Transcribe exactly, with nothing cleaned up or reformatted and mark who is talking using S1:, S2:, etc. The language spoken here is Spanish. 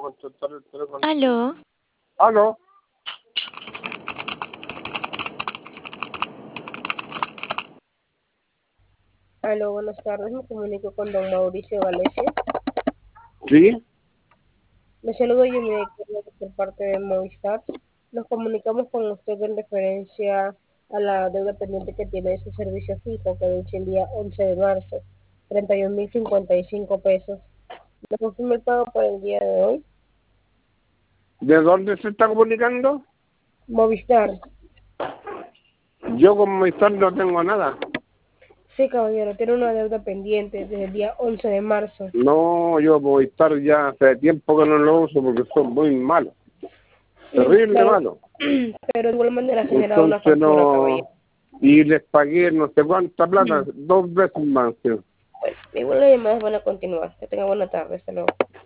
S1: contestar el teléfono.
S2: ¿Aló?
S1: ¿Aló?
S3: Aló, buenas tardes. Me comunico con don Mauricio Galecio.
S1: ¿Sí?
S3: Me saludo yo me quiero por parte de Movistar. Nos comunicamos con usted en referencia a la deuda pendiente que tiene de su servicio fijo, que vence el día once de marzo, treinta y un mil cincuenta y cinco pesos. ¿Me confirma el pago para el día de hoy?
S1: ¿De dónde se está comunicando?
S3: Movistar.
S1: Yo como Movistar no tengo nada.
S3: Sí, caballero, tiene una deuda pendiente desde el día once de marzo.
S1: No, yo Movistar ya hace tiempo que no lo uso porque son muy malos. Terrible
S3: Claro,
S1: malo.
S3: pero de igual manera ha generado una
S1: Entonces
S3: factura,
S1: no...
S3: caballero.
S1: Y les pagué no sé cuánta plata, dos veces más. ¿Sí?
S3: Bueno, igual las llamadas van a continuar. Que tenga buena tarde. Hasta luego.